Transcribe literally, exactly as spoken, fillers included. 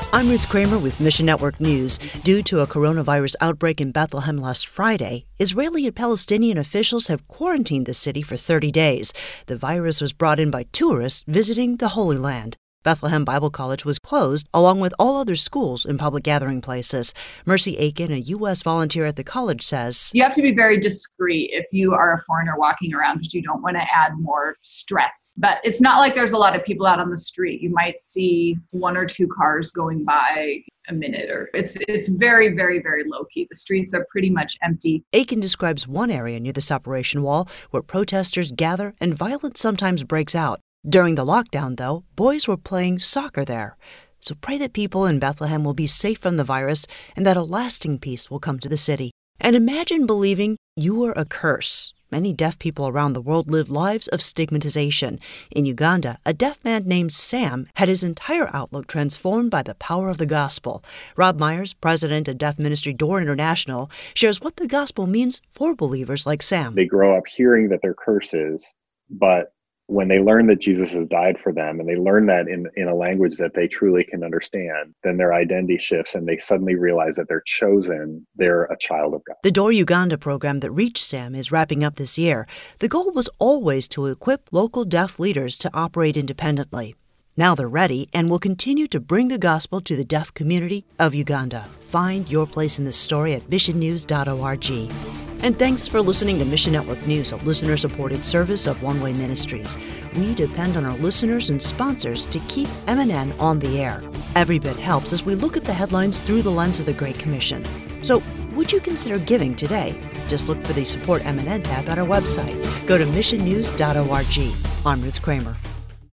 I'm Ruth Kramer with Mission Network News. Due to a coronavirus outbreak in Bethlehem last Friday, Israeli and Palestinian officials have quarantined the city for thirty days. The virus was brought in by tourists visiting the Holy Land. Bethlehem Bible College was closed, along with all other schools and public gathering places. Mercy Aiken, a U S volunteer at the college, says, You have to be very discreet if you are a foreigner walking around because you don't want to add more stress. But it's not like there's a lot of people out on the street. You might see one or two cars going by a minute, or it's it's very, very, very low-key. The streets are pretty much empty. Aiken describes one area near the separation wall where protesters gather and violence sometimes breaks out. During the lockdown, though, boys were playing soccer there. So pray that people in Bethlehem will be safe from the virus and that a lasting peace will come to the city. And imagine believing you are a curse. Many deaf people around the world live lives of stigmatization. In Uganda, a deaf man named Sam had his entire outlook transformed by the power of the gospel. Rob Myers, president of Deaf Ministry Door International, shares what the gospel means for believers like Sam. They grow up hearing that they're curses, but when they learn that Jesus has died for them and they learn that in, in a language that they truly can understand, then their identity shifts and they suddenly realize that they're chosen, they're a child of God. The Door Uganda program that reached Sam is wrapping up this year. The goal was always to equip local deaf leaders to operate independently. Now they're ready and will continue to bring the gospel to the deaf community of Uganda. Find your place in this story at mission news dot org. And thanks for listening to Mission Network News, a listener-supported service of One Way Ministries. We depend on our listeners and sponsors to keep M N N on the air. Every bit helps as we look at the headlines through the lens of the Great Commission. So, would you consider giving today? Just look for the Support M N N tab at our website. Go to mission news dot org. I'm Ruth Kramer.